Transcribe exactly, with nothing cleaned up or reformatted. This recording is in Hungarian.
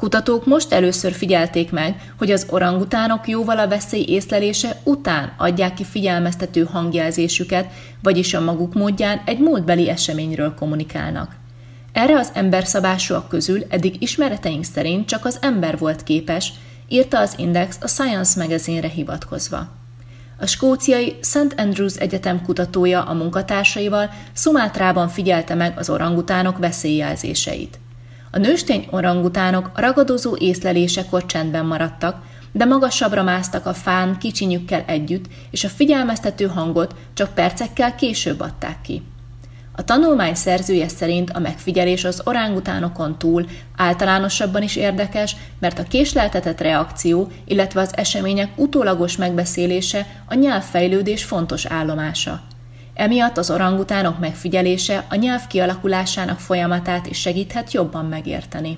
Kutatók most először figyelték meg, hogy az orangutánok jóval a veszély észlelése után adják ki figyelmeztető hangjelzésüket, vagyis a maguk módján egy múltbeli eseményről kommunikálnak. Erre az emberszabásúak közül eddig ismereteink szerint csak az ember volt képes, írta az Index a Science magazinre hivatkozva. A skóciai Saint Andrews Egyetem kutatója a munkatársaival Szumátrában figyelte meg az orangutánok veszélyjelzéseit. A nőstény orangutánok a ragadozó észlelésekor csendben maradtak, de magasabbra másztak a fán kicsinyükkel együtt, és a figyelmeztető hangot csak percekkel később adták ki. A tanulmány szerzője szerint a megfigyelés az orangutánokon túl általánosabban is érdekes, mert a késleltetett reakció, illetve az események utólagos megbeszélése a nyelvfejlődés fontos állomása. Emiatt az orangutánok megfigyelése a nyelv kialakulásának folyamatát is segíthet jobban megérteni.